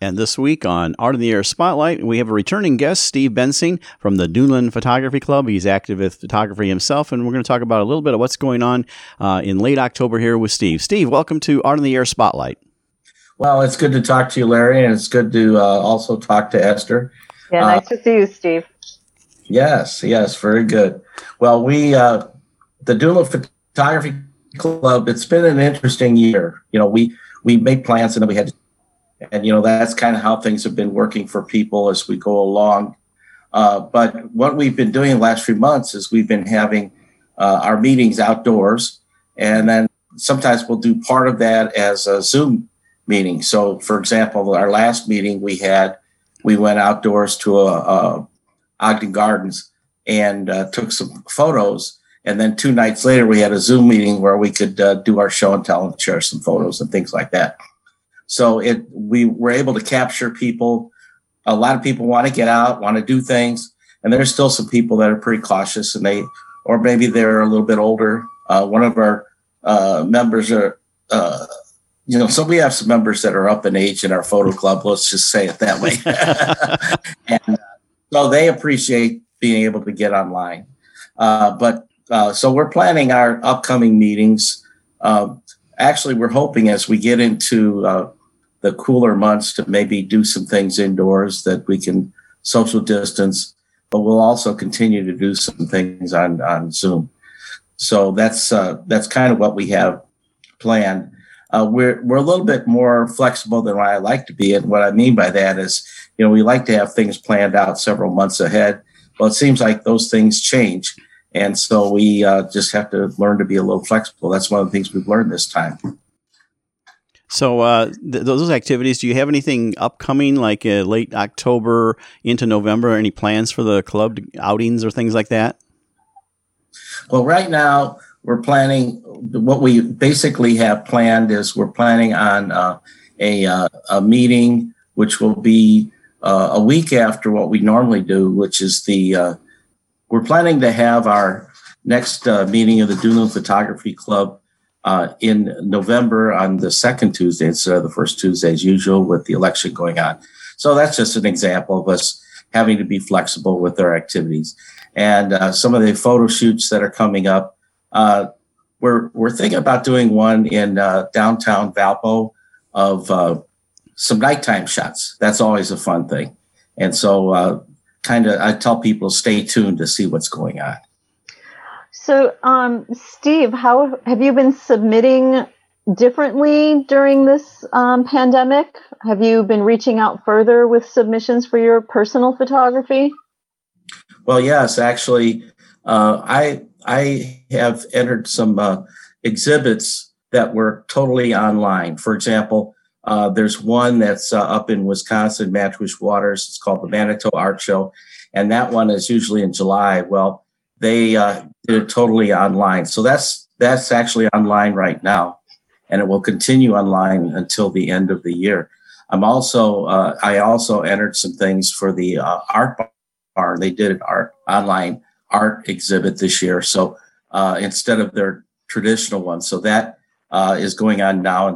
And this week on Art in the Air Spotlight, we have a returning guest, Steve Bensing from the Duneland Photography Club. He's active with photography himself, and we're going to talk about a little bit of what's going on in late October here with Steve. Steve, welcome to Art in the Air Spotlight. Well, it's good to talk to you, Larry, and it's good to also talk to Esther. Yeah, nice to see you, Steve. Yes, very good. Well, the Duneland Photography Club, it's been an interesting year. We made plans and then we had to. And, that's kind of how things have been working for people as we go along. But what we've been doing the last few months is we've been having our meetings outdoors. And then sometimes we'll do part of that as a Zoom meeting. So, for example, our last meeting we went outdoors to Ogden Gardens and took some photos. And then 2 nights later, we had a Zoom meeting where we could do our show and tell and share some photos and things like that. So we were able to capture people. A lot of people want to get out, want to do things, and there's still some people that are pretty cautious, or maybe they're a little bit older. One of our members are, so we have some members that are up in age in our photo club. Let's just say it that way. And so they appreciate being able to get online. So we're planning our upcoming meetings. Actually, we're hoping as we get into the cooler months to maybe do some things indoors that we can social distance, but we'll also continue to do some things on Zoom. So that's kind of what we have planned. We're a little bit more flexible than what I like to be. And what I mean by that is, we like to have things planned out several months ahead. Well, it seems like those things change. And so we just have to learn to be a little flexible. That's one of the things we've learned this time. So those activities, do you have anything upcoming like late October into November? Any plans for the club outings or things like that? Well, right now we're planning, what we basically have planned is we're planning on a meeting, which will be a week after what we normally do, which is we're planning to have our next meeting of the Duneland Photography Club in November on the second Tuesday instead of the first Tuesday as usual with the election going on. So that's just an example of us having to be flexible with our activities. And some of the photo shoots that are coming up, we're thinking about doing one in downtown Valpo of some nighttime shots. That's always a fun thing. And so I tell people stay tuned to see what's going on. So, Steve, how have you been submitting differently during this pandemic? Have you been reaching out further with submissions for your personal photography? Well, yes, actually, I have entered some exhibits that were totally online. For example, there's one that's up in Wisconsin, Matchwish Waters. It's called the Manitou Art Show, and that one is usually in July. Well, they did it totally online. So that's actually online right now, and it will continue online until the end of the year. I also entered some things for the art bar. They did an online art exhibit this year. So instead of their traditional one, so that is going on now.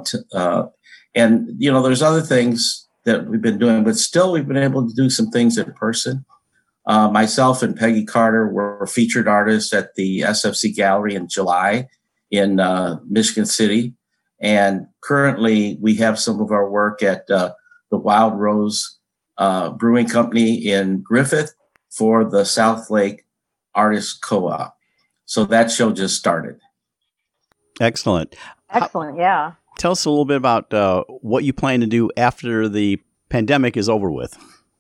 And there's other things that we've been doing, but still we've been able to do some things in person. Myself and Peggy Carter were featured artists at the SFC Gallery in July in Michigan City. And currently we have some of our work at the Wild Rose Brewing Company in Griffith for the South Lake Artists Co-op. So that show just started. Excellent. Yeah. Tell us a little bit about what you plan to do after the pandemic is over with.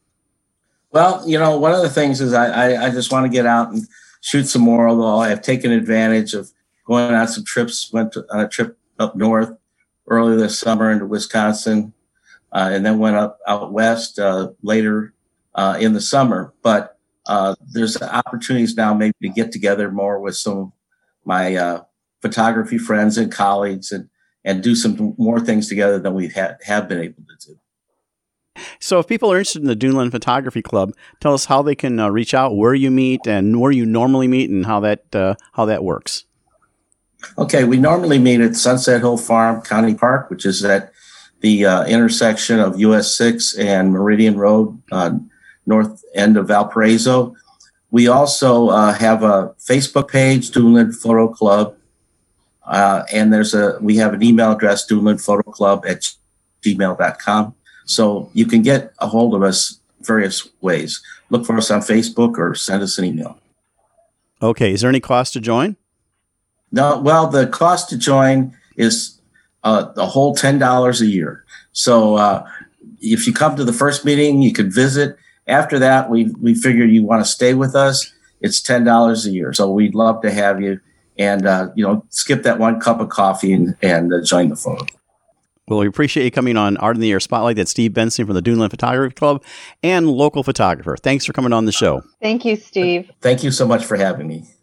Well, one of the things is I just want to get out and shoot some more, although I have taken advantage of going on some trips, went on a trip up north earlier this summer into Wisconsin, and then went out west later in the summer. But there's opportunities now maybe to get together more with some of my photography friends and colleagues and do some more things together than we have been able to do. So if people are interested in the Duneland Photography Club, tell us how they can reach out, where you meet and where you normally meet and how that works. Okay, we normally meet at Sunset Hill Farm County Park, which is at the intersection of US 6 and Meridian Road, north end of Valparaiso. We also have a Facebook page, Duneland Photo Club, and we have an email address, dunelandphotoclub@gmail.com. So you can get a hold of us various ways. Look for us on Facebook or send us an email. Okay. Is there any cost to join? No. Well, the cost to join is the whole $10 a year. So if you come to the first meeting, you could visit. After that, we figured you want to stay with us. It's $10 a year. So we'd love to have you, and skip that one cup of coffee and join the photo. Well, we appreciate you coming on Art in the Air Spotlight. That's Steve Benson from the Duneland Photography Club and local photographer. Thanks for coming on the show. Thank you, Steve. Thank you so much for having me.